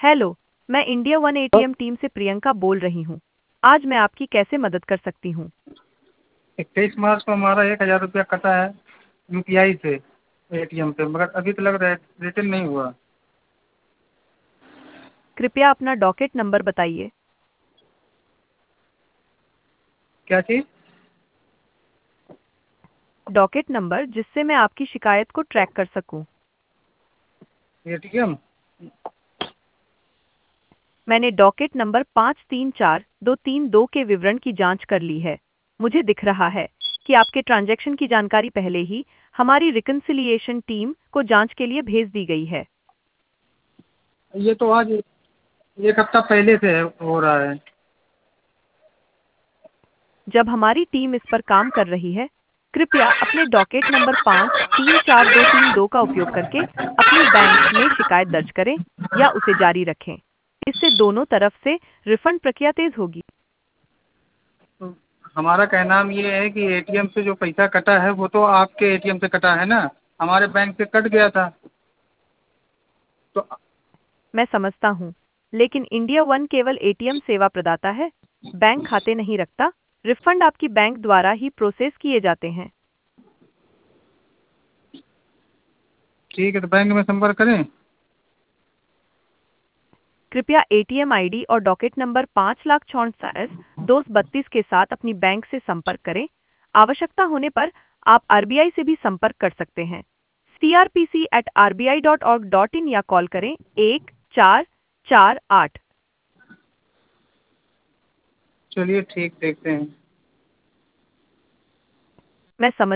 Hello, मैं India one ATM team से प्रियंका बोल रही हूँ। आज मैं आपकी कैसे मदद कर सकती हूँ? 21 मार्च को हमारा 1,000 रुपया कटा है यूपीआई से एटीएम पे, मगर अभी तक लग रहा है रिटर्न नहीं हुआ। कृपया अपना डॉकेट नंबर बताइए। क्या चीज़? डॉकेट नंबर जिससे मैं आपकी शिकायत को ट्रैक कर सकूं। एटीएम मैंने डॉकेट नंबर 534232 के विवरण की जांच कर ली है। मुझे दिख रहा है कि आपके ट्रांजैक्शन की जानकारी पहले ही हमारी रिकन्सिलिएशन टीम को जांच के लिए भेज दी गई है। ये तो आज 1 हफ्ता पहले से हो रहा है। जब हमारी टीम इस पर काम कर रही है, कृपया अपने डॉकेट नंबर 534232 का उपयोग करके अपनी बैंक में शिकायत दर्ज करें या उसे जारी रखें। इससे दोनों तरफ से रिफंड प्रक्रिया तेज होगी। तो हमारा कहना ये है कि एटीएम से जो पैसा कटा है वो तो आपके एटीएम से कटा है ना, हमारे बैंक से कट गया था। तो मैं समझता हूँ, लेकिन इंडिया वन केवल एटीएम सेवा प्रदाता है, बैंक खाते नहीं रखता। रिफंड आपकी बैंक द्वारा ही प्रोसेस किए जाते हैं। ठीक है, तो बैंक में संपर्क करें। कृपया एटीएम आईडी और डॉकेट नंबर 5,64,232 के साथ अपनी बैंक से संपर्क करें। आवश्यकता होने पर आप आरबीआई से भी संपर्क कर सकते हैं। crpc@rbi.org.in या कॉल करें 1448। चलिए ठीक, देखते हैं। मैं समझ